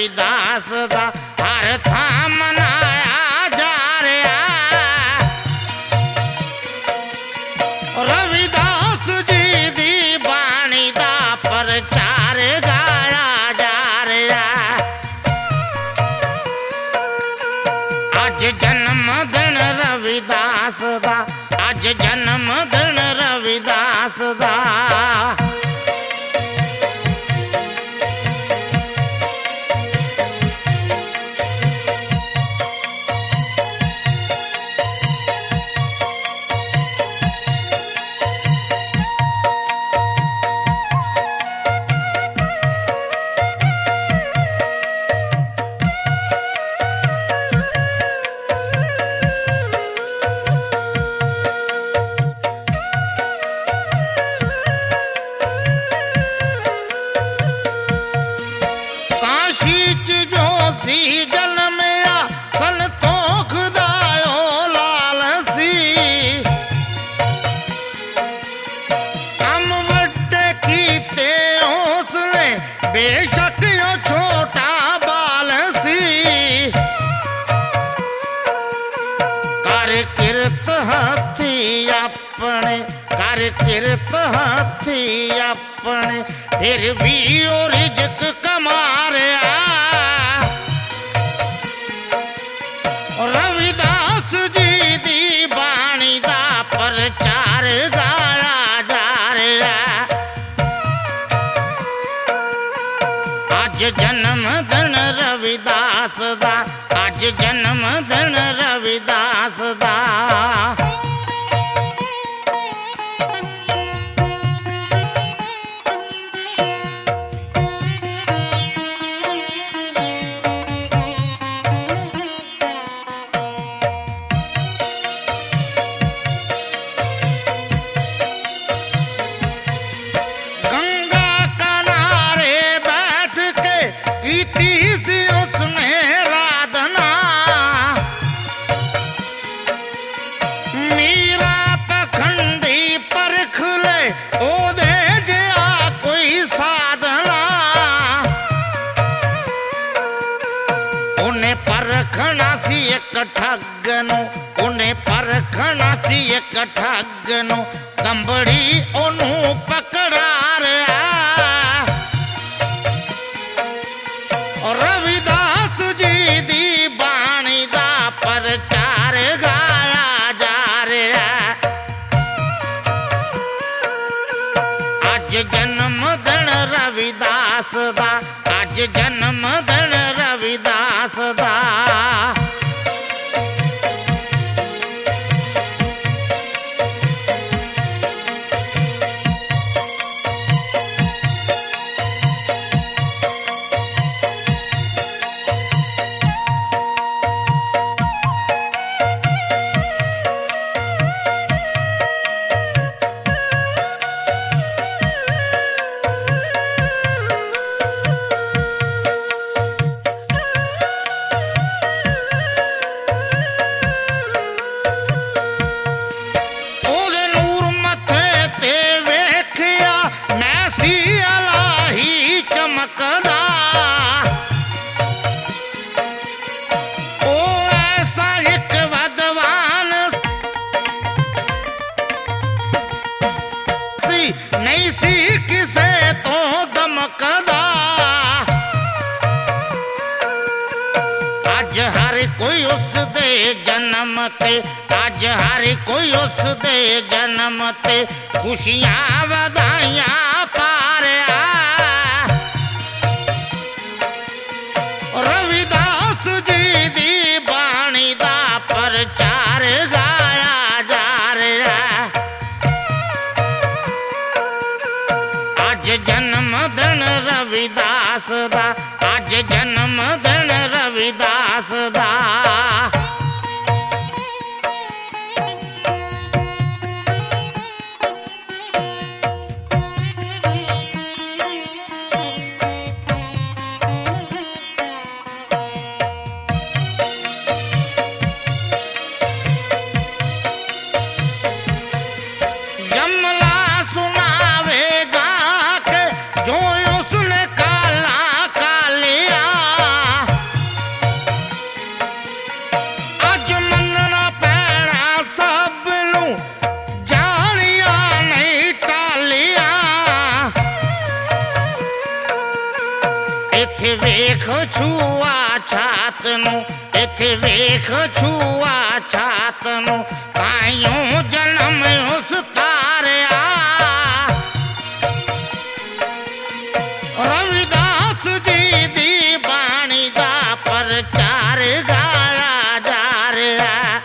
रविदास दा हर थां मनाया जा रहा। रविदास जी दी बाणी दा प्रचार गाया जा रहा। अज जन्म दिन रविदास दा, अज जन्म दिन रविदास दा। बेशक यो छोटा बाल सी, कर किरत हाथी अपने, कर किरत हाथी अपने, फिर भी ओ रिज़्क कमा रहा। रविदास जी दी बाणी दा प्रचार गाया जा रहा। अज जन्म दिन रविदास दा, अज जन्म दिन रविदास दा। परखना सी एक ठगनो, उन्हें परखना सी एक ठगनो, दंबड़ी ओनू पकड़ा रहा। रविदास जी दी बाणी दा प्रचार गाया जा रहा। अज जन्म दिन रविदास दा, अज जन्म दिन रविदास दा। नहीं सी किसे तो दमकदा। अज हर कोई उस दे जन्म ते, अज हर कोई उस दे जन्म ते खुशियां वधाइयां पा रहा। रविदास जी दी बाणी दा प्रचार गाया जा रहा। अज जन्म दिन रविदास दा, अज जन्म दिन रविदास दा। वेख छुआ छात नू, इथे वेख छुआ छात नू, ताइयों जन्म उस तारिया। रविदास जी दी बाणी दा प्रचार गाया जा रहा।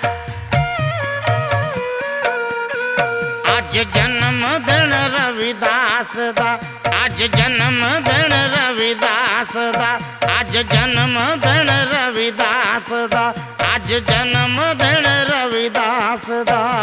अज जन्म दिन रविदास दा, अज जन्म दिन रविदास दा, अज जन्म दिन रविदास दा, अज जन्म दिन रविदास दा।